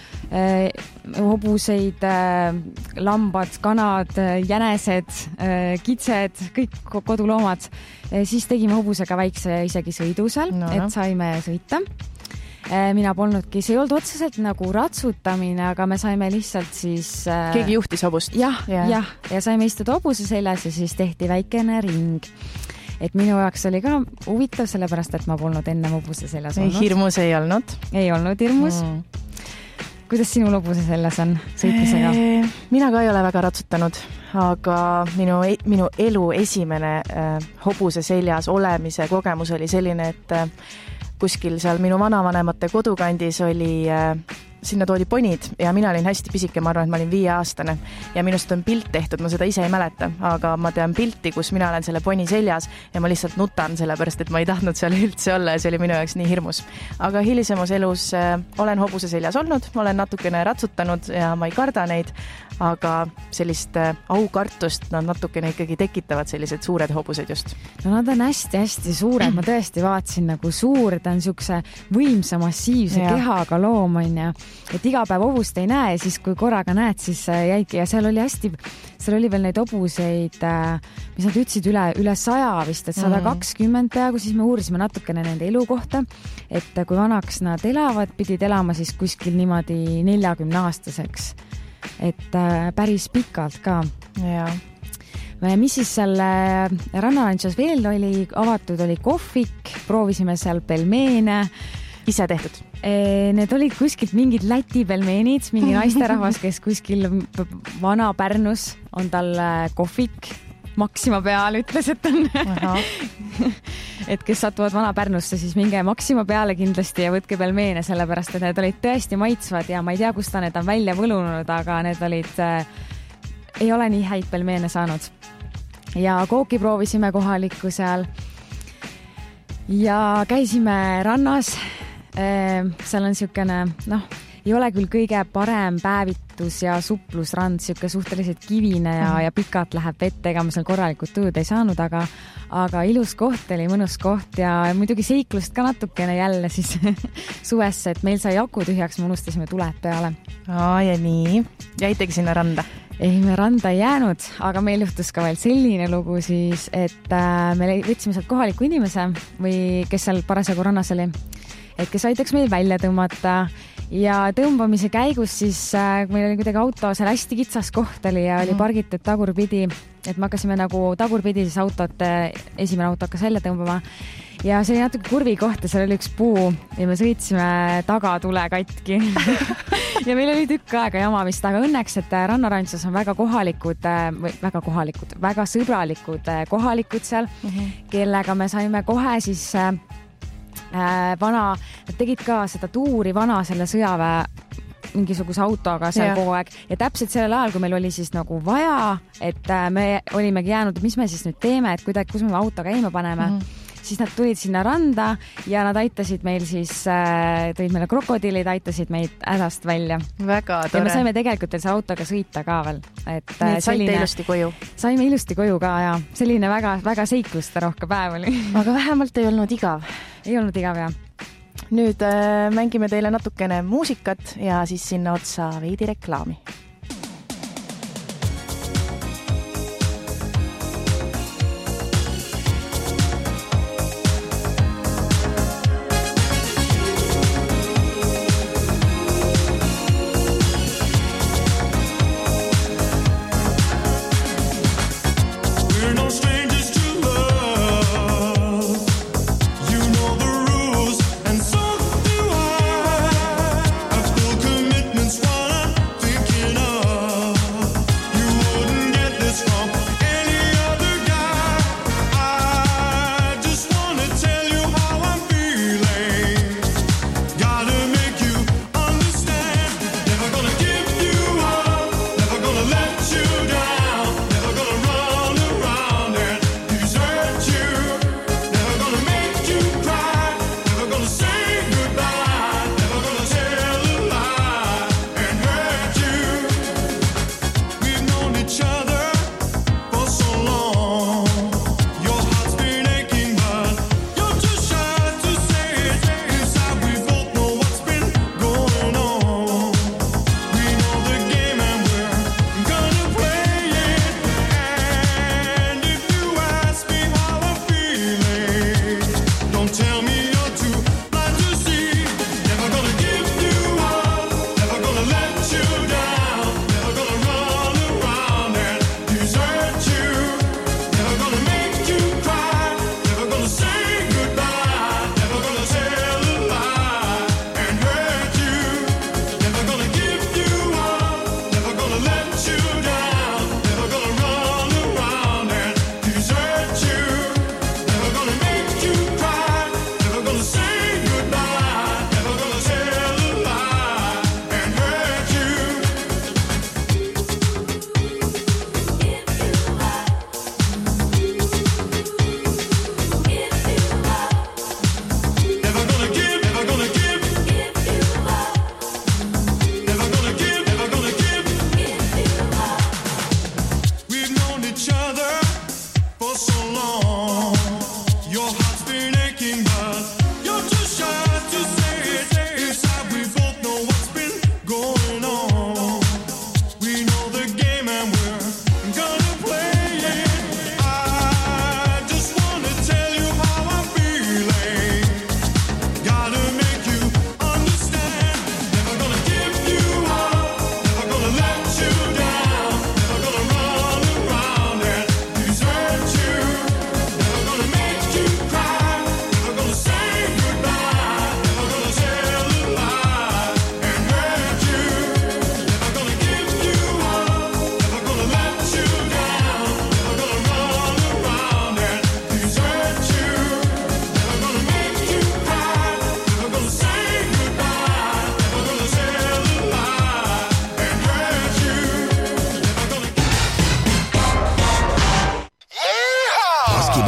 hobuseid, lambad, kanad, jänesed, kitsed, kõik koduloomad. Siis tegime hobusega väikse isegi sõidu seal, no, et saime sõita. Mina polnudki, see ei olnud otseselt nagu ratsutamine, aga me saime lihtsalt siis... Keegi juhtis hobust? Jah, yeah. jah, ja saime istuda hobuse seljas ja siis tehti väikene ring. Et minu jaoks oli ka huvitav, sellepärast, et ma polnud enne hobuse seljas olnud. Hirmus ei olnud? Ei olnud hirmus. Mm. Kuidas sinu hobuse seljas on sõitmisega? Mina ka ei ole väga ratsutanud, aga minu, minu elu esimene äh, hobuse seljas olemise kogemus oli selline, et äh, kuskil seal minu vanavanemate kodukandis oli, sinna toodi ponid ja mina olin hästi pisike, ma arvan, et ma olin viie aastane ja minust on pilt tehtud, ma seda ise ei mäleta, aga ma tean pilti, kus mina olen selle poni seljas ja ma lihtsalt nutan sellepärast, et ma ei tahtnud seal üldse olla ja see oli minu jaoks nii hirmus. Aga hilisemas elus olen hobuse seljas olnud, olen natukene ratsutanud ja ma ei karda neid, aga sellist aukartust nad natukene ikkagi tekitavad sellised suured hobused just. No nad on hästi-hästi suured, ma tõesti vaatasin nagu suur, ta on niisuguse võimsa, massiivse ja. Kehaga loom on ja et iga päev hobust ei näe, siis kui korraga näed, siis jäidki ja seal oli hästi, seal oli veel neid hobuseid, mis nad ütlesid üle, üle saja vist, et sada kakskümmend peaaegu, siis me uurisime natukene nende elu kohta, et kui vanaks nad elavad, pidid elama siis kuskil niimoodi neljakümne aastaseks, et päris pikalt ka. Ja. Mis siis seal Rannaranžos veel oli avatud, oli kohvik, proovisime seal pelmeene. Ise tehtud? Need olid kuskilt mingid Läti pelmeenid, mingi naisterahvas, kes kuskil Vana-Pärnus on tal kohvik, Maxima peal ütles, et on et kes satuvad Vana-Pärnusse, siis minge Maxima peale kindlasti ja võtke pelmeene, sellepärast et need olid tõesti maitsvad ja ma ei tea, kust ta need on välja võlunud, aga need olid äh, ei ole nii häid pelmeene saanud. Ja kooki proovisime kohalikku seal ja käisime rannas. Seal on siukene, noh, ei ole küll kõige parem päevitus ja suplusrand, siuke suhteliselt kivine ja, ja pikalt läheb vette, ega ma seal korralikult tujud ei saanud, aga, aga ilus koht oli, mõnus koht ja muidugi seiklust ka natukene jälle siis suvesse, et meil sai aku tühjaks, me unustasime tuled peale. Aa, ja nii, jäitegi sinna randa? Ei, me randa ei jäänud, aga meil juhtus ka veel selline lugu siis, et äh, me võtsime sealt kohaliku inimese või kes seal parasjagu rannas oli, et kes aitaks meil välja tõmmata ja tõmbamise käigus siis äh, meil oli kuidagi auto seal hästi kitsas koht oli ja oli pargitud tagurpidi, et me hakkasime nagu tagurpidi siis autot, esimene auto hakkas välja tõmbama ja see oli natuke kurvi koht ja seal oli üks puu ja me sõitsime tagatule katki ja meil oli tükk aega jamamist, aga õnneks, et Rannarantsas on väga kohalikud, väga kohalikud, väga sõbralikud kohalikud seal, mm-hmm. kellega me saime kohe siis äh, vana, nad tegid ka seda tuuri vana selle sõjaväe mingisuguse autoga seal ja. Kogu aeg ja täpselt sellel ajal, kui meil oli siis nagu vaja, et me olimegi jäänud, mis me siis nüüd teeme, et kuidagi, kus me auto käima paneme, mm-hmm. siis nad tulid sinna randa ja nad aitasid meil siis, tõid meile krokodillid, aitasid meid hädast välja. Väga tore. Ja me saime tegelikult veel see autoga sõita ka veel. Et nii, et selline, saite ilusti koju? Saime ilusti koju ka ja selline väga, väga seikluste rohke päev oli. Aga vähemalt ei olnud igav. Ei olnud igav, jah. Nüüd äh, mängime teile natukene muusikat ja siis sinna otsa veidi reklaami. Thinking of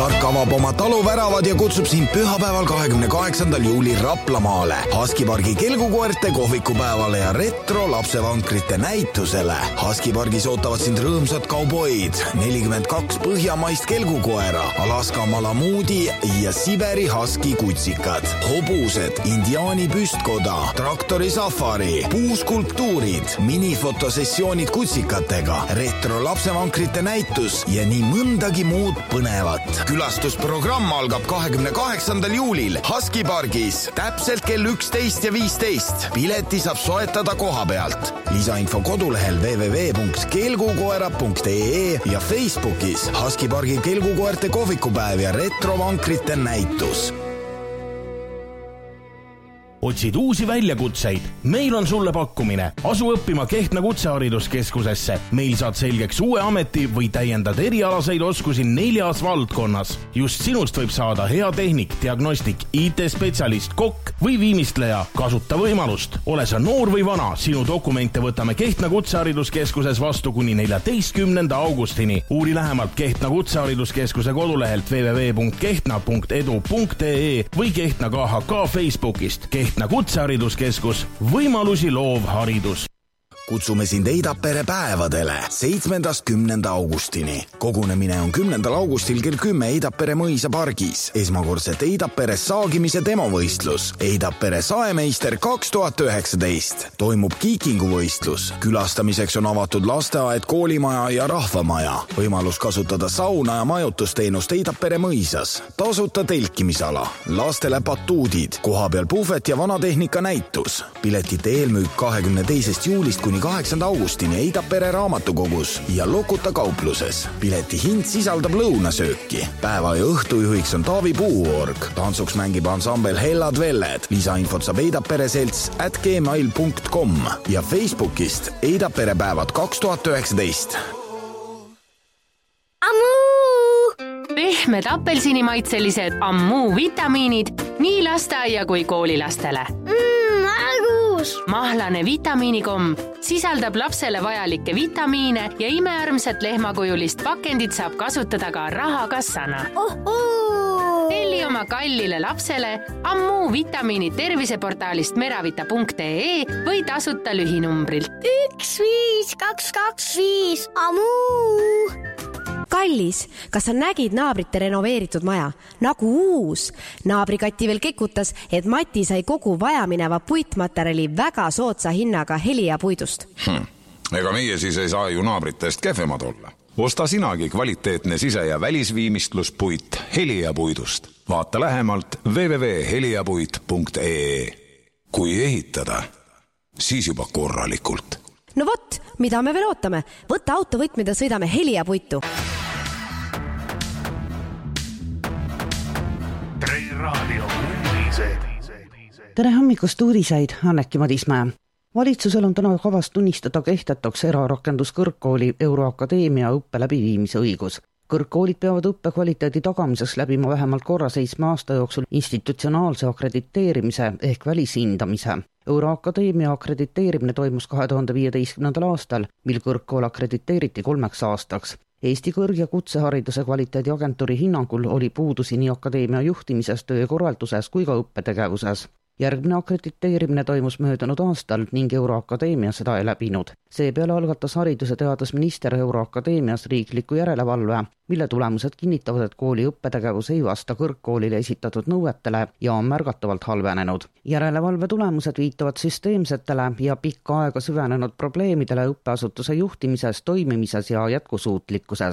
Park avab oma taluväravad ja kutsub sind pühapäeval kahekümne kaheksandal juulil Raplamaale, Husky Pargi kelgukoerte kohvikupäevale ja retro lapsevankrite näitusele. Husky Pargis ootavad sind rõõmsad kauboid, nelikümmend kaks põhjamaist kelgukoera, Alaska Malamuudi ja Siberi Husky kutsikad, hobused, indiaani püstkoda, traktori safari, puuskulptuurid, minifotosessioonid kutsikatega, retro lapsevankrite näitus ja nii mõndagi muud põnevat. Külastusprogramm algab kahekümne kaheksandal juulil Husky Pargis, täpselt kell üksteist ja viisteist. Pileti saab soetada koha pealt. Lisainfo kodulehel w w w punkt kelgukoera punkt e e ja Facebookis Husky Pargi kelgukoerte kohvikupäev ja retrovankrite näitus. Otsid uusi väljakutseid? Meil on sulle pakkumine. Asu õppima Kehtna kutsehariduskeskusesse. Meil saad selgeks uue ameti või täiendad erialaseid oskusi neljas valdkonnas. Just sinust võib saada hea tehnik, diagnostik, I T-spetsialist, kokk või viimistleja. Kasuta võimalust. Ole sa noor või vana, sinu dokumente võtame Kehtna kutsehariduskeskuses vastu kuni neljateistkümnenda augustini. Uuri lähemalt Kehtna kutsehariduskeskuse kodulehelt w w w punkt kehtna punkt edu punkt e e või Kehtna K H K Facebookist. Kehtna Kehtna kutsehariduskeskus, võimalusi loov haridus. Kutsume sind Eidapere päevadele seitsmendast kümnenda augustini. Kogunemine on kümnendal augustil kell kümme Eidapere mõisa pargis. Esmakordselt Eidapere saagimise demovõistlus. Eidapere saemeister kaks tuhat üheksateist. Toimub kiikinguvõistlus. Külastamiseks on avatud lasteaed, koolimaja ja rahvamaja. Võimalus kasutada sauna ja majutusteenust Eidapere mõisas. Tasuta telkimisala. Lastele patuudid. Kohapeal puhvet ja vanatehnika näitus. Piletite eelmüük kahekümne teisest juulist kuni kaheksanda augustini Eidapere raamatukogus ja Lokuta kaupluses. Pileti hind sisaldab lõunasööki. Päeva ja õhtujuhiks on Taavi Puuorg. Tantsuks mängib ansambel Hellad Velled. Lisainfot saab Eidapere selts at gmail punkt com ja Facebookist Eidapere päevad kaks tuhat üheksateist. Pehmed apelsinimaitselised Ammu vitamiinid nii lasteaia kui koolilastele. Mm, argus! Mahlane vitamiinikom sisaldab lapsele vajalikke vitamiine ja imearmsat lehmakujulist pakendit saab kasutada ka rahakassana. Oh, oh. Telli oma kallile lapsele Ammu vitamiinid terviseportaalist meravita punkt e e või tasuta lühinumbrilt. üks viis kaks kaks viis Ammu! Kallis, kas sa nägid naabrite renoveeritud maja? Nagu uus. Naabrikati veel kekutas, et Mati sai kogu vajamineva puitmaterjali väga sootsa hinnaga Helia puidust. Hmm. Ega meie siis ei saa ju naabritest kehvemad olla. Osta sinagi kvaliteetne sise- ja välisviimistluspuit Helia puidust. Vaata lähemalt w w w punkt heliapuit punkt e e. Kui ehitada, siis juba korralikult. No vot, mida me veel ootame? Võtta autovõtmed ja sõidame Helia puitu. Tere hommikust uudiseid, Anneki Madismäe. Valitsusel on täna kavas tunnistada kehtetuks erarakenduskõrgkooli Euroakadeemia õppe läbiviimise õigus. Kõrgkoolid peavad õppe kvaliteedi tagamiseks läbima vähemalt korra seitsme aasta jooksul institutsionaalse akrediteerimise ehk välishindamise. Euroakadeemia akrediteerimine toimus kahe tuhande viieteistkümnendal aastal, mil kõrgkool akrediteeriti kolmeks aastaks. Eesti kõrg- ja kutsehariduse kvaliteediagentuuri hinnangul oli puudusi nii akadeemia juhtimises, töökorralduses kui ka õppetegevuses. Järgmine akrediteerimine toimus möödunud aastal ning Euroakadeemia seda ei läbinud. Seepeale algatas haridus- ja teadusminister Euroakadeemias riikliku järelevalve, mille tulemused kinnitavad, et kooli õppetegevus ei vasta kõrgkoolile esitatud nõuetele ja on märgatavalt halvenenud. Järelevalve tulemused viitavad süsteemsetele ja pikka aega süvenenud probleemidele õppeasutuse juhtimises, toimimises ja jätkusuutlikkuses.